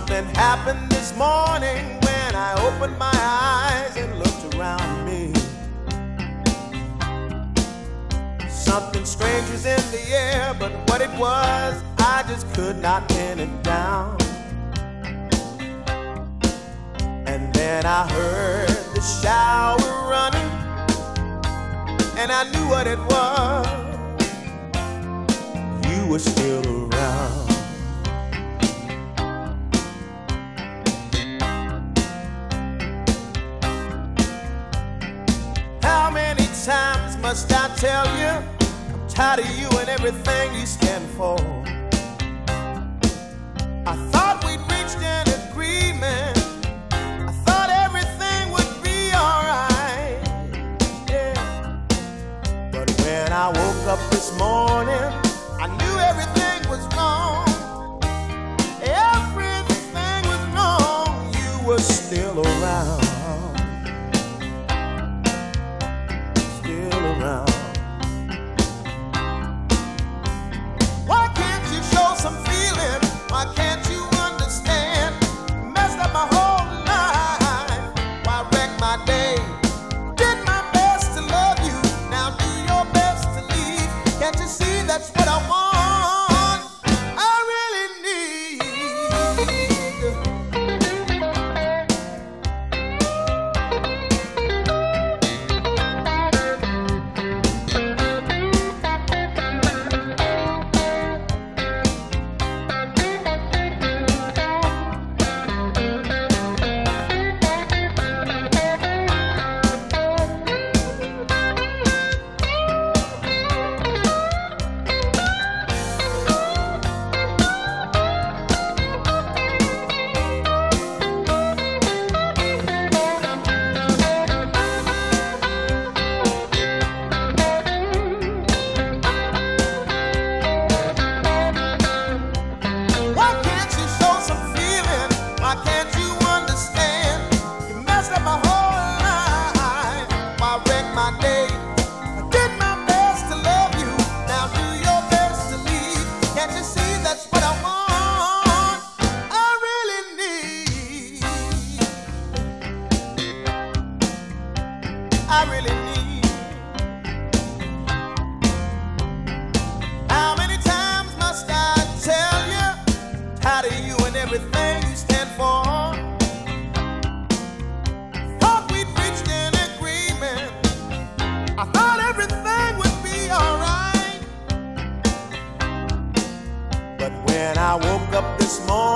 Something happened this morning when I opened my eyes and looked around me. Something strange was in the air, but what it was, I just could not pin it down. And then I heard the shower running, and I knew what it was. You were still around. How many times must I tell you I'm tired of you and everything you stand for? I thought we'd reached an agreement. I thought everything would be alright, yeah. But when I woke up this morning, I knew everything was wrong. Everything was wrong. You were still around. Why can't you show some feeling? Why can't you understand? Messed up my whole life. Why wreck my day? Did my best to love you. Now do your best to leave. Can't you see that's what I want? I really need. I really need. How many times must I tell you? Tired of you and everything you stand for. Thought we'd reached an agreement. I thought everything would be alright. But when I woke up this morning,